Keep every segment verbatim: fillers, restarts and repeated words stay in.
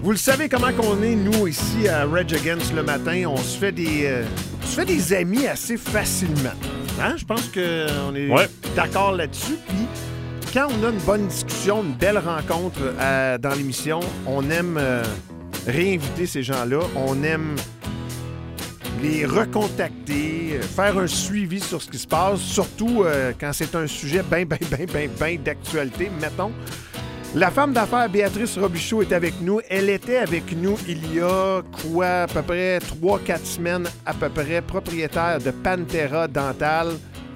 Vous le savez comment qu'on est, nous, ici à Rage Against le matin. On se fait des, euh, on se fait des amis assez facilement. Hein? Je pense qu'on est ouais. d'accord là-dessus. Puis quand on a une bonne discussion, une belle rencontre euh, dans l'émission, on aime euh, réinviter ces gens-là. On aime les recontacter, faire un suivi sur ce qui se passe, surtout euh, quand c'est un sujet bien, bien, bien, bien, bien d'actualité, mettons. La femme d'affaires Béatrice Robichaud est avec nous. Elle était avec nous il y a quoi, à peu près trois quatre semaines, à peu près, propriétaire de Pantera Dental.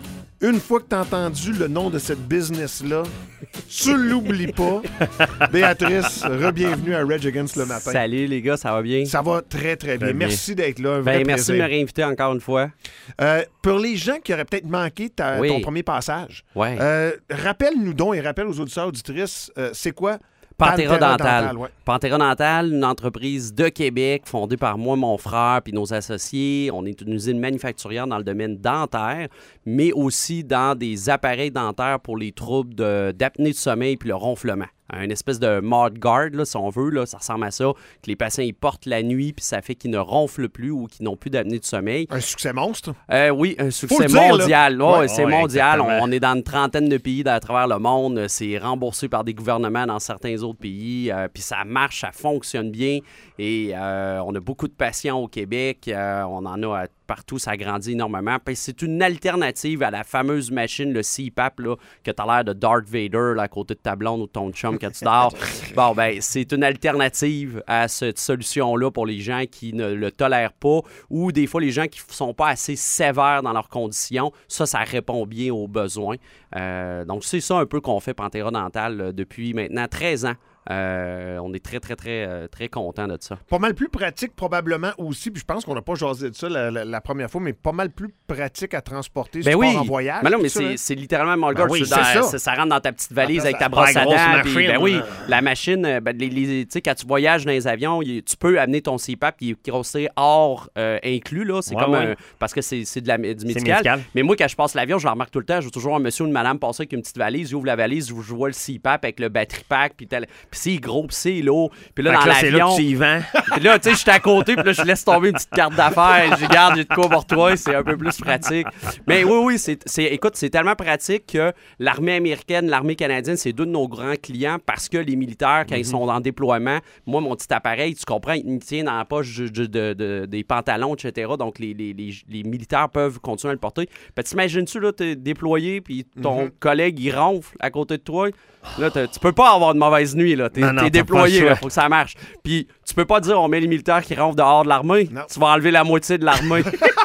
Une fois que tu as entendu le nom de cette business-là, tu l'oublies pas. Béatrice, re-bienvenue à Rage Against le matin. Salut les gars, ça va bien? Ça va très, très bien. Très bien. Merci d'être là. Un ben, vrai merci plaisir. de me réinviter encore une fois. Euh, pour les gens qui auraient peut-être manqué ta, oui. ton premier passage, ouais. euh, rappelle-nous donc et rappelle aux auditeurs auditrices, euh, c'est quoi Pantera, Pantera Dental. Dental, ouais. Pantera Dental, une entreprise de Québec fondée par moi, mon frère puis nos associés. On est une usine manufacturière dans le domaine dentaire, mais aussi dans des appareils dentaires pour les troubles de, d'apnée du sommeil puis le ronflement. Un espèce de mouth guard, là, si on veut, là, ça ressemble à ça, que les patients ils portent la nuit puis ça fait qu'ils ne ronflent plus ou qu'ils n'ont plus d'apnée du sommeil. Un succès monstre. Euh, oui, un succès dire, mondial. Oh, ouais, c'est ouais, mondial. On, exactement. on est dans une trentaine de pays à travers le monde. C'est remboursé par des gouvernements dans certains autres pays. Euh, puis ça marche, ça fonctionne bien. Et euh, on a beaucoup de patients au Québec. Euh, on en a à partout, ça grandit énormément. Puis c'est une alternative à la fameuse machine, le C PAP, là, que tu as l'air de Darth Vader là, à côté de ta blonde ou de ton chum quand tu dors. Bon, ben, c'est une alternative à cette solution-là pour les gens qui ne le tolèrent pas ou des fois les gens qui ne sont pas assez sévères dans leurs conditions. Ça, ça répond bien aux besoins. Euh, donc, c'est ça un peu qu'on fait Pantera Dental là, depuis maintenant treize ans. Euh, on est très, très, très, euh, très contents de ça. Pas mal plus pratique probablement aussi, puis je pense qu'on n'a pas jasé de ça la, la, la première fois, mais pas mal plus pratique à transporter ben si oui. tu pars en voyage. Mais non, mais ça, c'est, hein? c'est littéralement mon Ben gars. oui, tu- c'est dans- ça. ça. Ça rentre dans ta petite valise Après, avec ta ça- brosse la à grosse dents. puis, machine, ben oui, hein. la machine, euh, ben, les, les, tu sais, quand tu voyages dans les avions, il- tu peux amener ton C PAP qui est grossé hors euh, inclus. Là. C'est Ouais, comme ouais. un- parce que c'est, c'est de la, du médical. C'est médical. Mais moi, quand je passe l'avion, je le remarque tout le temps. Je vois toujours un monsieur ou une madame passer avec une petite valise. J'ouvre la valise, je vois le C PAP avec le battery pack. Puis, tel... puis c'est gros, puis c'est lourd. Puis là, Fait dans que là, c'est là l'avion. que tu y vends. Puis là, tu sais, je suis à côté, puis là, je laisse tomber une petite carte d'affaires. Je garde, j'ai de quoi pour toi, c'est un peu plus pratique. Mais oui, oui, c'est, c'est, écoute, c'est tellement pratique que l'armée américaine, l'armée canadienne, c'est deux de nos grands clients parce que les militaires, quand mm-hmm. ils sont en déploiement, moi, mon petit appareil, tu comprends, il me tient dans la poche de, de, de, de, des pantalons, et cetera. Donc, les, les, les, les militaires peuvent continuer à le porter. Puis, t'imagines-tu, là, t'es déployé, puis ton mm-hmm. collègue, il ronfle à côté de toi. Là, tu peux pas avoir de mauvaise nuit, là. T'es, non, non, t'es t'as déployé, pas le là, choix. faut que ça marche. Puis, tu peux pas dire on met les militaires qui rentrent dehors de l'armée. Non. Tu vas enlever la moitié de l'armée.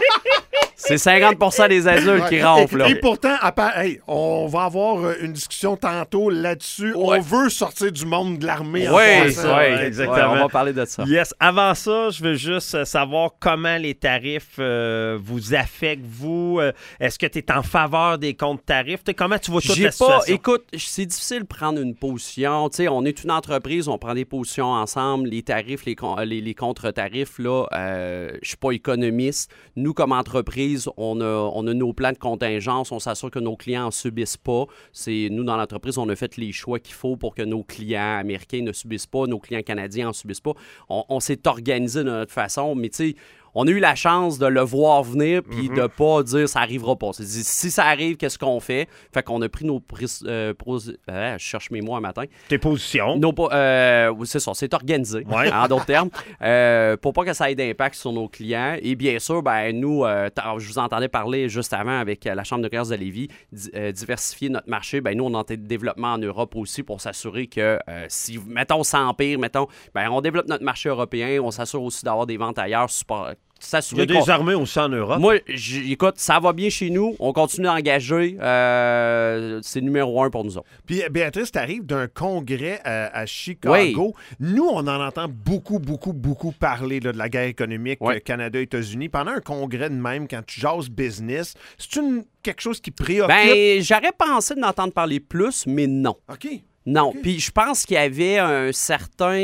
C'est cinquante pour cent des adultes Ouais. qui ronflent, là. Et, et pourtant, à part- hey, on va avoir euh, une discussion tantôt là-dessus. Ouais. On veut sortir du monde de l'armée. en Oui, passant. ouais, ouais, exactement. ouais, on va parler de ça. Yes. Avant ça, je veux juste euh, savoir comment les tarifs euh, vous affectent, vous. Euh, est-ce que tu es en faveur des comptes tarifs? T'sais, comment tu vois toute J'ai la pas, situation? écoute, c'est difficile de prendre une position. Tu sais, on est une entreprise, on prend des positions ensemble. Les tarifs, les, con- les, les contre-tarifs, là, euh, je suis pas économiste. Nous, comme entreprise, on a, on a nos plans de contingence. On s'assure que nos clients en subissent pas. C'est, nous, dans l'entreprise, on a fait les choix qu'il faut pour que nos clients américains ne subissent pas, nos clients canadiens en subissent pas. On, on s'est organisé de notre façon, mais tu sais, on a eu la chance de le voir venir puis mm-hmm. de pas dire ça arrivera pas. C'est dit, si ça arrive, qu'est-ce qu'on fait? Fait qu'on a pris nos... Pris, euh, pros, euh, je cherche mes mots un matin. Tes positions. Nos, euh, c'est ça, c'est organisé, ouais. en d'autres termes, euh, pour pas que ça ait d'impact sur nos clients. Et bien sûr, ben nous, euh, je vous entendais parler juste avant avec la Chambre de commerce de Lévis, di- euh, diversifier notre marché. Ben nous, on est en développement en Europe aussi pour s'assurer que euh, si, mettons, ça empire, mettons, ben on développe notre marché européen, on s'assure aussi d'avoir des ventes ailleurs, super... Il y a des qu'on... armées aussi en Europe. Moi, écoute, ça va bien chez nous. On continue d'engager. Euh, c'est numéro un pour nous autres. Puis, Béatrice, tu arrives d'un congrès à, à Chicago. Oui. Nous, on en entend beaucoup, beaucoup, beaucoup parler là, de la guerre économique oui. euh, Canada-États-Unis. Pendant un congrès de même, quand tu jases business, c'est une, quelque chose qui préoccupe? Ben, j'aurais pensé d'entendre parler plus, mais non. OK. Non, Okay. puis je pense qu'il y avait un certain... Tu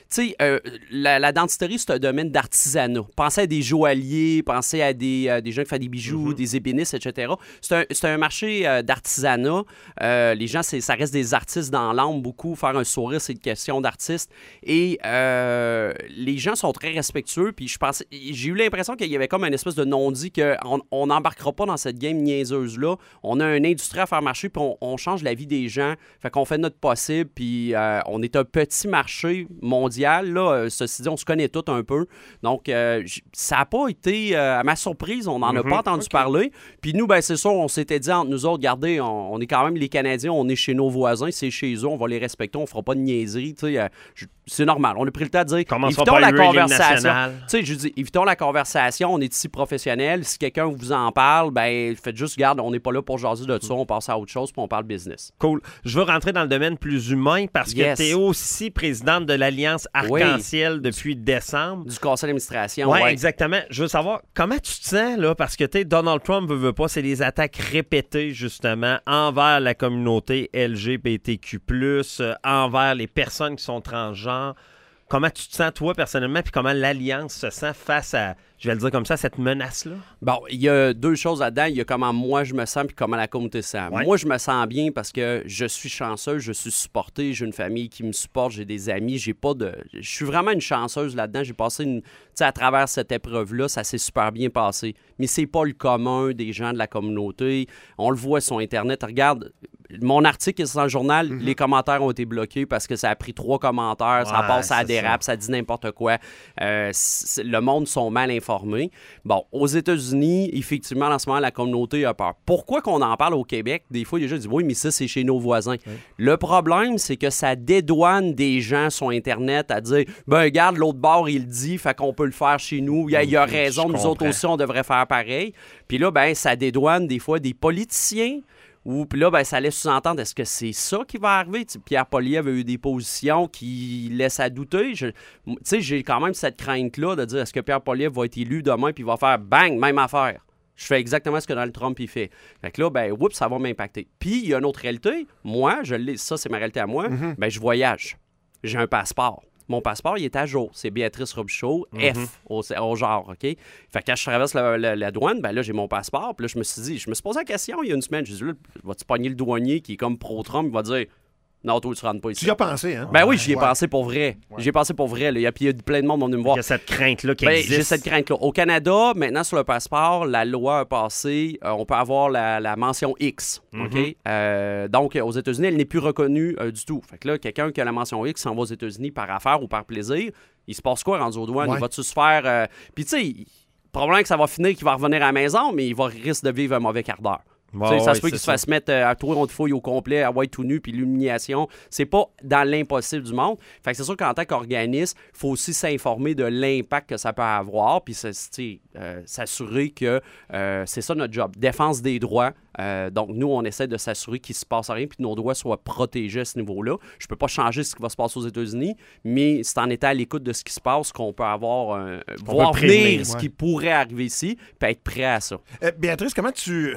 sais, euh, la, la dentisterie, c'est un domaine d'artisanat. Pensez à des joailliers, pensez à des, euh, des gens qui font des bijoux, mm-hmm. des ébénistes, et cetera. C'est un, c'est un marché euh, d'artisanat. Euh, les gens, c'est, ça reste des artistes dans l'âme, beaucoup. Faire un sourire, c'est une question d'artiste. Et euh, les gens sont très respectueux. Puis je pensais, j'ai eu l'impression qu'il y avait comme une espèce de non-dit qu'on n'embarquera pas dans cette game niaiseuse-là. On a une industrie à faire marcher, puis on, on change la vie des gens. Fait qu'on fait notre possible, puis euh, on est un petit marché mondial. Là, euh, ceci dit, on se connaît tous un peu. Donc, euh, j- ça n'a pas été, euh, à ma surprise, on n'en mm-hmm. a pas entendu okay. parler. Puis nous, ben c'est sûr, on s'était dit entre nous autres, regardez, on, on est quand même les Canadiens, on est chez nos voisins, c'est chez eux, on va les respecter, on ne fera pas de niaiserie. Euh, je, c'est normal. On a pris le temps de dire, commençons évitons la conversation. Tu sais, je dis, évitons la conversation, on est ici professionnels. Si quelqu'un vous en parle, ben faites juste, regarde, on n'est pas là pour jaser de ça, on passe à autre chose, puis on parle business. Cool. Je veux rentrer dans le domaine plus humain parce yes. que tu es aussi présidente de l'Alliance Arc-en-Ciel oui. depuis décembre. Du conseil d'administration. Oui, ouais. exactement. Je veux savoir, comment tu te sens, là, parce que tu sais, Donald Trump veut, veut pas, c'est des attaques répétées, justement, envers la communauté L G B T Q plus, euh, envers les personnes qui sont transgenres. Comment tu te sens, toi, personnellement, puis comment l'Alliance se sent face à, je vais le dire comme ça, cette menace-là? Bon, il y a deux choses là-dedans. Il y a comment moi je me sens puis comment la communauté se sent. Ouais. Moi, je me sens bien parce que je suis chanceux, je suis supporté, j'ai une famille qui me supporte, j'ai des amis, j'ai pas de... Je suis vraiment une chanceuse là-dedans. J'ai passé une... Tu sais, à travers cette épreuve-là, ça s'est super bien passé. Mais c'est pas le commun des gens de la communauté. On le voit sur Internet. Regarde... Mon article est dans le journal, mm-hmm. les commentaires ont été bloqués parce que ça a pris trois commentaires, ouais, ça passe à dérape, ça. ça dit n'importe quoi. Euh, le monde sont mal informés. Bon, aux États-Unis, effectivement, en ce moment, la communauté a peur. Pourquoi qu'on en parle au Québec? Des fois, les gens disent « Oui, mais ça, c'est chez nos voisins. Ouais. » Le problème, c'est que ça dédouane des gens sur Internet à dire « Ben, regarde, l'autre bord, il dit, fait qu'on peut le faire chez nous. Il y a, il y a raison, nous comprends. Autres aussi, on devrait faire pareil. » Puis là, ben, ça dédouane des fois des politiciens. Ou puis là, ben, ça laisse sous-entendre, est-ce que c'est ça qui va arriver? T'sais, Pierre Poilievre avait eu des positions qui laissent à douter. Tu sais, j'ai quand même cette crainte-là de dire, est-ce que Pierre Poilievre va être élu demain puis il va faire bang, même affaire. Je fais exactement ce que Donald Trump il fait. Fait que là, ben, oups, ça va m'impacter. Puis, il y a une autre réalité. Moi, je l'ai, ça, c'est ma réalité à moi. Mm-hmm. Ben, je voyage. J'ai un passeport. Mon passeport, il est à jour. C'est Béatrice Robichaud, mm-hmm. F, au, au genre, OK? Fait que quand je traverse la, la, la douane, ben là, j'ai mon passeport. Puis là, je me suis dit, je me suis posé la question il y a une semaine. Je me suis dit, là, vas-tu pogner le douanier qui est comme pro-Trump? Il va dire, non, toi, tu rentres pas ici. Tu y as pensé, hein? Ben oui, j'y ai ouais. pensé pour vrai. Ouais. J'y ai pensé pour vrai. Là. Il y a, puis il y a plein de monde qui vont venir me voir. Il y a cette crainte-là qui ben, existe. J'ai cette crainte-là. Au Canada, maintenant, sur le passeport, la loi a passé, euh, on peut avoir la, la mention X. Mm-hmm. OK? Euh, donc, aux États-Unis, elle n'est plus reconnue euh, du tout. Fait que là, quelqu'un qui a la mention X s'en va aux États-Unis par affaire ou par plaisir, il se passe quoi rendu aux douanes? Ouais. Il va-tu se faire... Euh... Puis, tu sais, le problème que ça va finir qu'il va revenir à la maison, mais il va risque de vivre un mauvais quart d'heure. Oh, ça ouais, se peut qu'il se fasse mettre euh, à toi, on te fouille au complet, à white tout nu, puis l'humiliation. C'est pas dans l'impossible du monde. Fait que c'est sûr qu'en tant qu'organisme, il faut aussi s'informer de l'impact que ça peut avoir, puis euh, s'assurer que euh, c'est ça notre job. Défense des droits. Euh, donc, nous, on essaie de s'assurer qu'il ne se passe rien, puis que nos droits soient protégés à ce niveau-là. Je ne peux pas changer ce qui va se passer aux États-Unis, mais c'est en étant à l'écoute de ce qui se passe qu'on peut avoir, euh, voir venir ce ouais. qui pourrait arriver ici, puis être prêt à ça. Euh, Béatrice, comment tu...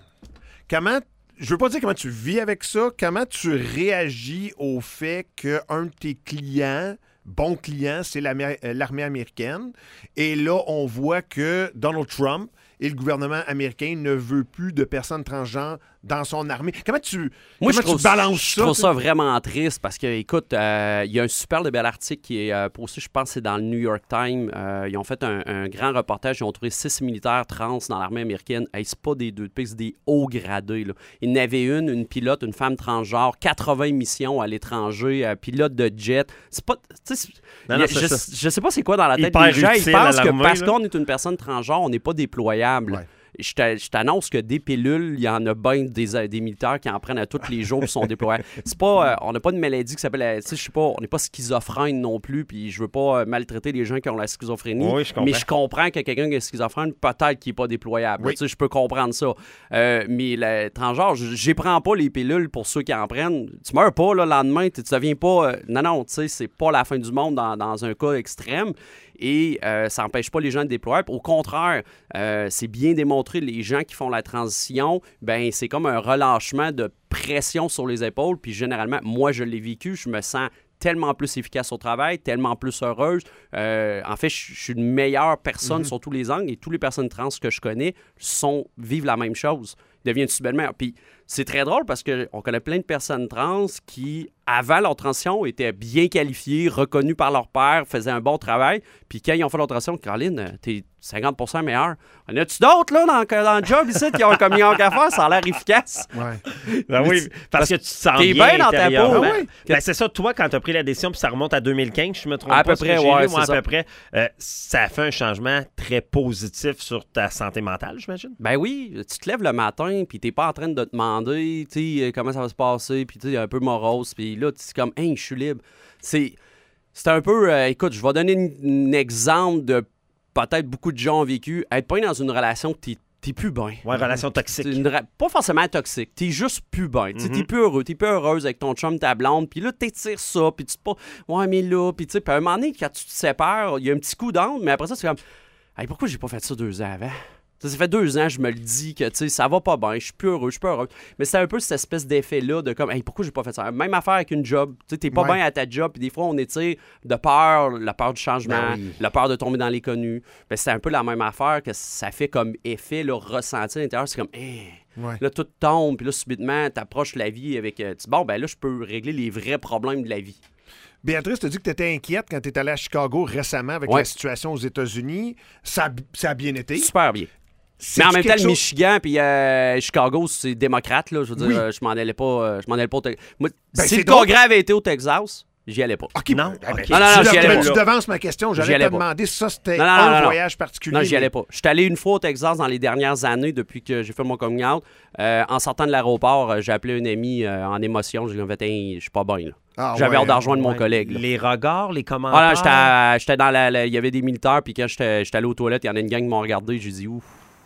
Comment, je veux pas dire comment tu vis avec ça, comment tu réagis au fait qu'un de tes clients, bon client, c'est l'armée américaine, et là, on voit que Donald Trump et le gouvernement américain ne veut plus de personnes transgenres dans son armée. Comment tu, Moi, comment je trouve, tu balances je ça? Je trouve ça vraiment triste parce que, écoute, euh, il y a un super de bel article qui est euh, posté, je pense que c'est dans le New York Times. Euh, ils ont fait un, un grand reportage. Ils ont trouvé six militaires trans dans l'armée américaine. Hey, c'est pas des deux de c'est des hauts gradés. Là. Il y en avait une, une pilote, une femme transgenre, quatre-vingts missions à l'étranger, euh, pilote de jet. C'est pas... Non, non, je, je sais pas c'est quoi dans la tête des gens. Ils pensent que parce qu'on est une personne transgenre, on n'est pas déployable. Ouais. Je t'annonce que des pilules, il y en a bien des, des militaires qui en prennent à tous les jours et sont déployés. C'est pas, euh, on n'a pas de maladie qui s'appelle, tu sais, je sais pas, on n'est pas schizophrène non plus, puis je veux pas maltraiter les gens qui ont la schizophrénie, oui, je mais je comprends que quelqu'un qui est schizophrène, peut-être qu'il n'est pas déployable. Oui. Tu sais, je peux comprendre ça. Euh, mais le transgenre, je prends pas les pilules pour ceux qui en prennent. Tu meurs pas là, le lendemain, tu deviens pas... Euh, non, non, tu sais, c'est pas la fin du monde dans, dans un cas extrême. Et euh, ça n'empêche pas les gens de déployer. Au contraire, euh, c'est bien démontré, les gens qui font la transition, ben c'est comme un relâchement de pression sur les épaules. Puis généralement, moi, je l'ai vécu, je me sens tellement plus efficace au travail, tellement plus heureuse. Euh, en fait, je suis une meilleure personne mm-hmm. sur tous les angles et toutes les personnes trans que je connais sont, vivent la même chose. Ils deviennent soudainement. Puis c'est très drôle parce qu'on connaît plein de personnes trans qui, avant leur transition, étaient bien qualifiées, reconnues par leur père, faisaient un bon travail. Puis quand ils ont fait leur transition, Caroline, t'es cinquante pour cent meilleur. En a-tu d'autres là, dans, dans le job ici qui ont un communion à faire? Ça a l'air efficace. Ouais. Ben oui, parce, parce que tu te sens t'es bien, bien dans ta peau. Ben, oui. ben, c'est ça, toi, quand tu as pris la décision, puis ça remonte à deux mille quinze, je me trompe à pas. À peu près, ouais, lu, moi, à ça. peu près. Euh, ça a fait un changement très positif sur ta santé mentale, j'imagine? Ben oui, tu te lèves le matin, puis t'es pas en train de te demander, tu sais, comment ça va se passer, puis tu es un peu morose, puis là, tu es comme, hey, je suis libre. C'est, c'est un peu, euh, écoute, je vais donner un exemple de peut-être beaucoup de gens ont vécu. Être pas dans une relation que t'es, t'es plus bien. Ouais, relation toxique. Une, pas forcément toxique. T'es juste plus bien. Mm-hmm. T'es plus heureux. T'es plus heureuse avec ton chum, ta blonde. Puis là, t'étires ça. Puis tu te pas. Ouais, mais là. Puis tu sais, à un moment donné, quand tu te sépares, il y a un petit coup d'âme. Mais après ça, c'est comme. Hey, pourquoi j'ai pas fait ça deux ans avant? Ça, ça fait deux ans, je me le dis que, tu sais, ça va pas bien, je suis plus heureux, je suis plus heureux. Mais c'est un peu cette espèce d'effet-là de comme, hey, pourquoi j'ai pas fait ça? Même affaire avec une job. Tu sais, t'es pas ouais. bien à ta job, puis des fois, on étire de peur, la peur du changement, ben oui. la peur de tomber dans l'inconnu. Ben, c'est un peu la même affaire que ça fait comme effet, là, ressenti à l'intérieur. C'est comme, hey, ouais. là, tout tombe, puis là, subitement, t'approches la vie avec, euh, bon, ben là, je peux régler les vrais problèmes de la vie. Béatrice, tu as dit que tu étais inquiète quand tu es allée à Chicago récemment avec ouais. la situation aux États-Unis. Ça, ça a bien été? Super bien. Mais en même temps, chose... le Michigan puis euh, Chicago, c'est démocrate, là. Je veux dire, oui. euh, je m'en allais pas. Euh, je m'en allais pas au te... Moi, ben, si le drôle. Congrès avait été au Texas, j'y allais pas. OK, non. Ben, okay. non, non, non, j'y allais pas. Tu devances ma question. J'allais te demander si ça, c'était non, non, un non, non, voyage particulier. Non, j'y mais... allais pas. Je suis allé une fois au Texas dans les dernières années depuis que j'ai fait mon coming out. Euh, en sortant de l'aéroport, euh, j'ai appelé un ami euh, en émotion. J'ai dit, en fait, hey, je suis pas bien, là. Ah, J'avais ouais, hâte de rejoindre ouais. mon collègue. Là. Les regards, les commentaires. Ah, là, j'étais, j'étais dans la, la... Il y avait des militaires, puis quand j'étais, j'étais allé aux toilettes, il y en a une gang qui m'ont regardé. J'ai dit, ouf.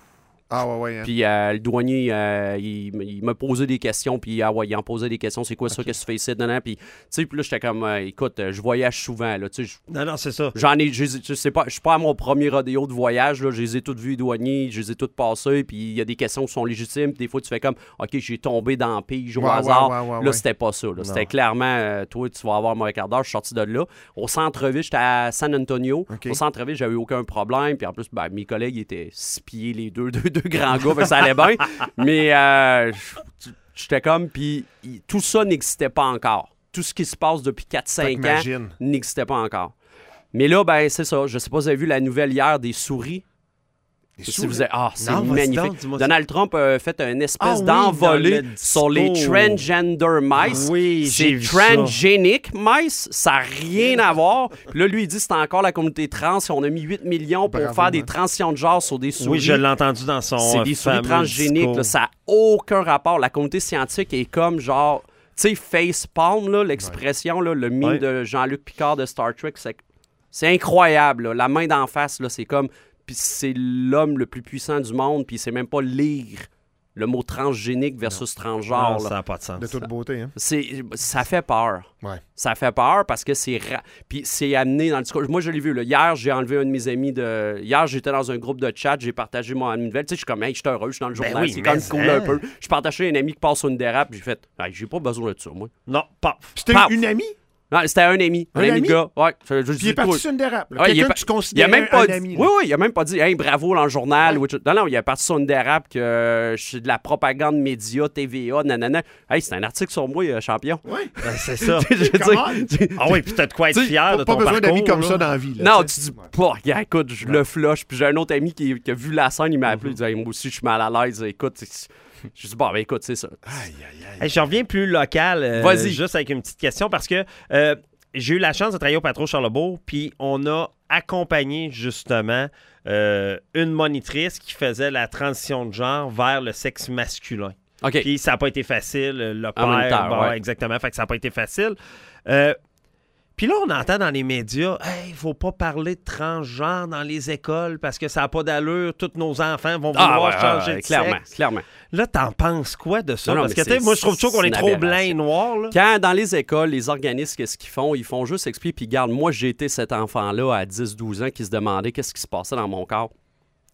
Ah ouais, ouais. Hein. Puis euh, le douanier, euh, il, il m'a posé des questions, puis ah ouais, il en posait des questions. C'est quoi okay. ça, qu'est-ce que tu fais ici? Non, non. Puis, tu sais, puis là, j'étais comme, euh, écoute, je voyage souvent, là, tu sais. Non, non, c'est ça. J'en ai, je sais pas, je suis pas à mon premier rodéo de voyage, là. Je les ai toutes vues, les douaniers, je les ai toutes passées, puis il y a des questions qui sont légitimes, puis des fois, tu fais comme, OK, j'ai tombé dans le pige au ouais, hasard. Ouais, ouais, ouais, là, ouais. c'était pas ça, là. C'était clairement, euh, toi, tu vas avoir un quart d'heure, je suis sorti de là. Au centre-ville, j'étais à San Antonio. Okay. Au centre-ville, j'avais aucun problème, puis en plus, ben, mes collègues étaient six pieds, les deux, deux, deux grands gars, ça allait bien, mais euh, j'étais comme, puis tout ça n'existait pas encore. Tout ce qui se passe depuis quatre cinq ans n'existait pas encore. Mais là, ben c'est ça. Je sais pas si vous avez vu la nouvelle hier des souris. Des si souris? Vous avez... Ah, c'est non, magnifique. Donald Trump a fait une espèce ah, d'envolée oui, sur les transgender mice. Oui, c'est transgénique mice. Ça n'a rien à voir. Puis là, lui, il dit que c'est encore la communauté trans. On a mis huit millions pour Bravo, faire des transitions de genre sur des souris. Oui, je l'ai entendu dans son C'est des souris transgéniques. Là, ça n'a aucun rapport. La communauté scientifique est comme genre... Tu sais, facepalm, là, l'expression, là, le mime ouais. de Jean-Luc Picard de Star Trek, c'est, c'est incroyable. Là. La main d'en face, là, c'est comme... Puis c'est l'homme le plus puissant du monde, puis il sait même pas lire le mot transgénique versus non. transgenre. Non, ça n'a pas de sens. De toute beauté, hein? C'est, ça fait peur. Ouais. Ça fait peur parce que c'est... Ra... Puis c'est amené dans le discours. Moi, je l'ai vu. Là. Hier, j'ai enlevé un de mes amis de... Hier, j'étais dans un groupe de chat, j'ai partagé mon nouvelle. Tu sais, je suis comme, hey, je suis heureux, je suis dans le journal, ben oui, c'est quand même cool hein? un peu. Je partageais un ami qui passe sur une dérape, j'ai fait, hey, j'ai pas besoin de ça, moi. Non, pas. C'était paf. une amie? Non, c'était un ami. Un, un ami, ami de gars. Ouais. Je, je Puis il est parti sur une dérape. Ouais, Quelqu'un pa... que tu considères même pas un dit... ami. Oui, oui, il a même pas dit hey, bravo dans le journal. Ouais. Ou... Non, non, il est parti sur une dérape que euh, je suis de la propagande média, T V A, nanana. Hey, c'est un article sur moi, euh, champion. Oui, ben, c'est ça. je veux dire... Ah oui, puis t'as de quoi être fier de ton parcours. Pas besoin d'amis comme là. ça dans la vie. Là, non, t'sais. tu dis, bah, ouais. écoute, je ouais. le flush. Puis j'ai un autre ami qui, qui a vu la scène, il m'a appelé, mm-hmm. il dit hey, moi aussi, je suis mal à l'aise. Écoute, je dis, bon, ben écoute, c'est ça. Aïe, aïe, aïe. Hey, je reviens plus local. Euh, Vas-y. Juste avec une petite question parce que. Euh, J'ai eu la chance de travailler au Patro Charlebourg, puis on a accompagné justement euh, une monitrice qui faisait la transition de genre vers le sexe masculin. OK. Puis ça n'a pas été facile. Le père, en même temps, bon, ouais. exactement, fait que ça n'a pas été facile. Euh, Puis là, on entend dans les médias, hey, il ne faut pas parler de transgenre dans les écoles parce que ça n'a pas d'allure. Tous nos enfants vont vouloir ah, ouais, changer ouais, de clairement, sexe. Clairement. Là, t'en penses quoi de ça? Non, non, parce que, moi, je trouve toujours qu'on est trop blanc et noir. Là. Quand, dans les écoles, les organismes, qu'est-ce qu'ils font? Ils font juste expliquer. Puis, regarde, moi, j'ai été cet enfant-là à dix douze ans qui se demandait qu'est-ce qui se passait dans mon corps.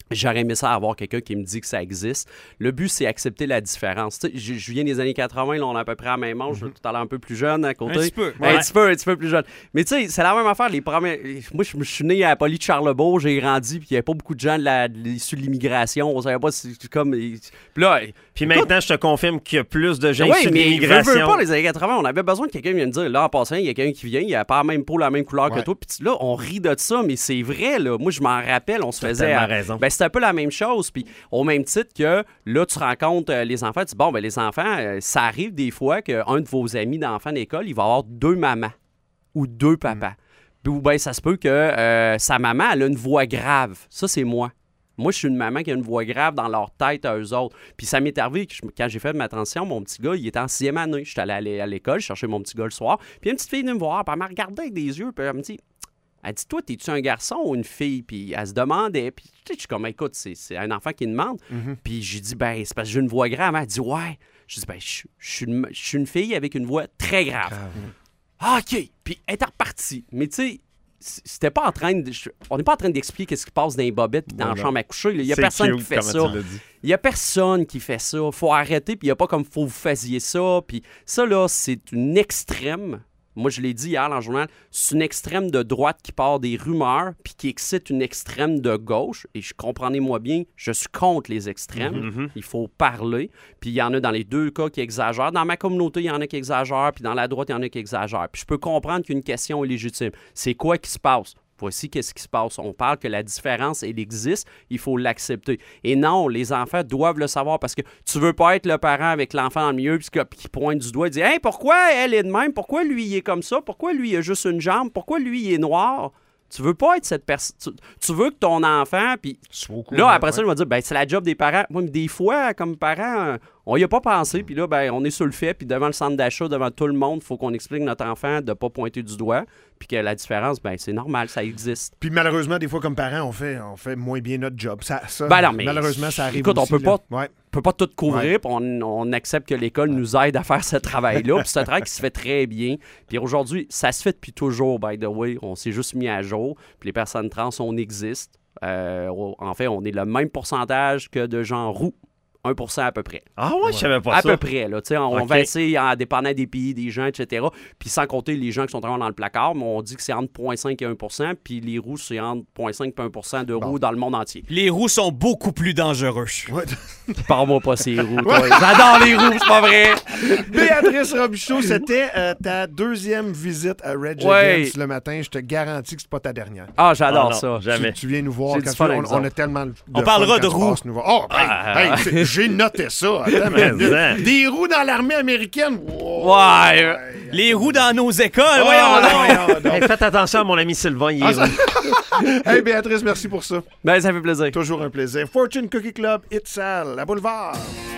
J'aurais aimé ça avoir quelqu'un qui me dit que ça existe. Le but, c'est accepter la différence. Tu sais, je, je viens des années quatre-vingts, là, on a à peu près à la même âge. Mm-hmm. Tout à l'heure un peu plus jeune à côté. Un petit peu. Ouais. Un petit peu, un petit peu plus jeune. Mais tu sais, c'est la même affaire. Les premiers... Moi, je, je suis né à Poly de Charlebourg, j'ai grandi, puis il n'y avait pas beaucoup de gens de la, de, issus de l'immigration. On savait pas si c'est comme... Puis là... Puis maintenant, je te confirme qu'il y a plus de gens oui, issus de mais l'immigration. Veux, veux pas, les années quatre-vingts, on avait besoin de quelqu'un qui vienne dire, là, en passant, il y a quelqu'un qui vient, il a pas la même peau, la même couleur ouais. que toi. Puis là, on rit de ça, mais c'est vrai, là. Moi, je m'en rappelle, on se T'as faisait... À... raison. Ben, c'était un peu la même chose. Puis au même titre que là, tu rencontres euh, les enfants, tu dis, bon, ben les enfants, euh, ça arrive des fois qu'un de vos amis d'enfants d'école, il va avoir deux mamans ou deux papas. Puis ou bien ça se peut que euh, sa maman, elle a une voix grave. Ça, c'est moi. Moi, je suis une maman qui a une voix grave dans leur tête à eux autres. Puis ça m'est arrivé que je, quand j'ai fait ma transition, mon petit gars, il était en sixième année. J'étais allé à l'école, je cherchais mon petit gars le soir. Puis une petite fille venue me voir, puis elle m'a regardé avec des yeux, puis elle me dit... Elle dit, toi, t'es-tu un garçon ou une fille? Puis elle se demandait. Puis tu sais, je suis comme, écoute, c'est, c'est un enfant qui demande. Mm-hmm. Puis j'ai dit, ben, c'est parce que j'ai une voix grave. Elle dit, ouais. Je dis, ben, je suis une, une fille avec une voix très grave. grave. Ah, OK. Puis elle est repartie. Mais tu sais, c'était pas en train de. On n'est pas en train d'expliquer ce qui passe dans les bobettes puis dans voilà. la chambre à coucher. Il y a c'est personne cute, qui fait ça. Il y a personne qui fait ça. Faut arrêter. Puis il n'y a pas comme faut vous fassiez ça. Puis ça, là, c'est une extrême. Moi, je l'ai dit hier dans le journal, c'est une extrême de droite qui part des rumeurs puis qui excite une extrême de gauche. Et je comprenez-moi bien, je suis contre les extrêmes. Mm-hmm. Il faut parler. Puis il y en a dans les deux cas qui exagèrent. Dans ma communauté, il y en a qui exagèrent. Puis dans la droite, il y en a qui exagèrent. Puis je peux comprendre qu'une question est légitime. C'est quoi qui se passe? Voici qu'est-ce qui se passe. On parle que la différence, elle existe, il faut l'accepter. Et non, les enfants doivent le savoir parce que tu veux pas être le parent avec l'enfant dans le milieu puis qui pointe du doigt et dit « Hey, pourquoi elle est de même? Pourquoi lui, il est comme ça? Pourquoi lui, il a juste une jambe? Pourquoi lui, il est noir? » Tu veux pas être cette personne. Tu, tu veux que ton enfant, puis là, après ouais. ça, je vais dire, ben c'est la job des parents. Moi, mais des fois, comme parents, on y a pas pensé, puis là, ben on est sur le fait, puis devant le centre d'achat, devant tout le monde, il faut qu'on explique à notre enfant de pas pointer du doigt, puis que la différence, ben c'est normal, ça existe. Puis malheureusement, des fois, comme parents, on fait, on fait moins bien notre job. Ça, ça ben non, mais malheureusement, ça arrive écoute, aussi. on peut là. pas... Ouais. On peut pas tout couvrir, ouais. puis on, on accepte que l'école nous aide à faire ce travail-là. Puis c'est un travail qui se fait très bien. Puis aujourd'hui, ça se fait depuis toujours, by the way. On s'est juste mis à jour. Puis les personnes trans, on existe. Euh, en fait, on est le même pourcentage que de gens roux. un pour cent à peu près. Ah ouais, ouais. je savais pas à ça. À peu près, là. Tu sais, on, okay. on va essayer en dépendant des pays, des gens, et cetera. Puis sans compter les gens qui sont vraiment dans le placard, mais on dit que c'est entre zéro virgule cinq et un pour cent, puis les roux, c'est entre zéro virgule cinq et un pour cent de roux bon. dans le monde entier. Les roux sont beaucoup plus dangereux. Ouais. Parle-moi pas ces roux, toi. J'adore les roux, c'est pas vrai. Béatrice Robichaud, c'était euh, ta deuxième visite à Rage ouais. Against le matin. Je te garantis que c'est pas ta dernière. Ah, j'adore ah, non, ça. Jamais. Tu, tu viens nous voir quand tu, on, on a tellement de On parlera de roux. Oh, ah, hey, hey, j'ai noté ça. Attends, mais, des roues dans l'armée américaine. Wow. Ouais. ouais. Les roues dans nos écoles. Oh, voyons donc. Hey, faites attention à mon ami Sylvain. Il est ah, ça... Hey Béatrice, merci pour ça. Ben, ça fait plaisir. Toujours un plaisir. Fortune Cookie Club, It's Sal, la Boulevard.